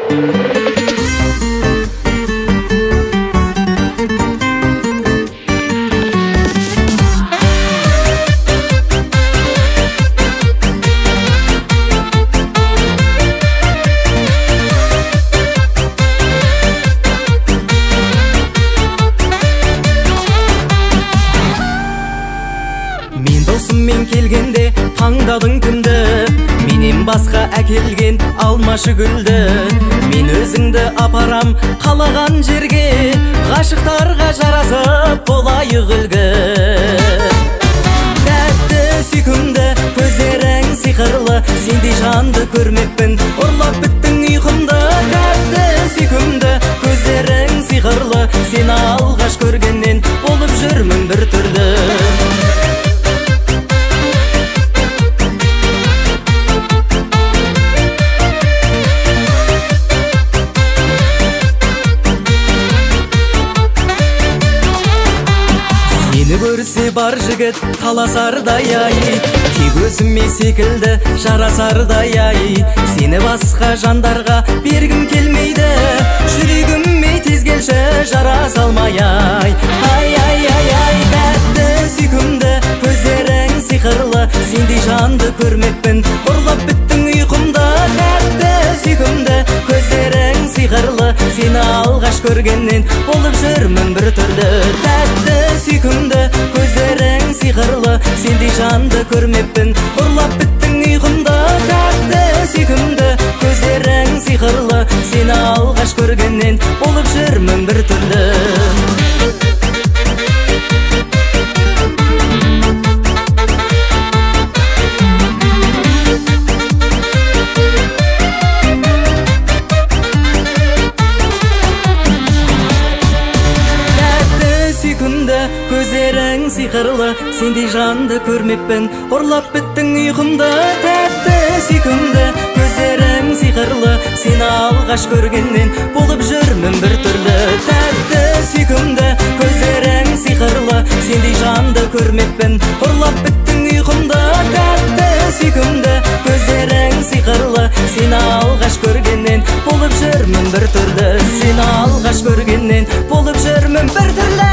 Мен келгенде таңдадың кімді? Менен басқа әкелген алмашы гүлді. Мен өзіңді апарам қалаған жерге, ғашықтарға жарасып болайық үлгі. Тәтті сүйкімді, көздерің сиқырлы, сендей жанды көрмеппін, ұрлап біттің ұйқымды. Тәтті сүйкімді, көздерің сиқырлы, сені алғаш көргеннен болып жүрмін бір түрлі. Сені көрсе бар жігіт таласардай ай, тек өзіме секілді жарасардай ай. Сені басқа жандарға бергім келмейді, жүрегіме тез келші жараса алмай ай. Ай, ай, ай, ай, тәтті сүйкімді, көздерің сиқырлы, сендей жанды көрмеппін, ұрлап біттің ұйқымды. Тәтті сүйкімді, көздерің сиқырлы, сені алғаш көргеннен болып жүрмін бір түрлі. Тәтті сүйкімді, көздерің сиқырлы, сендей жанды көрмеппін, ұрлап біттің ұйқымды. Тәтті сүйкімді, көздерің сиқырлы, сені алғаш көргеннен болып жүрмін бір түрлі. Көздерің сиқырлы, сендей жанды көрмеппін, ұрлап біттің ұйқымды. Тәтті сүйкімді, көздерің сиқырлы, сені алғаш көргеннен болып жүрмін бір түрлі. Тәтті сүйкімді, көздерің сиқырлы, сендей жанды көрмеппін, ұрлап біттің ұйқымды. Тәтті сүйкімді, көздерің сиқырлы, сені алғаш көргеннен болып жүрмін бір түрлі. Сені алғаш көргеннен болып жүрмін бір түрлі.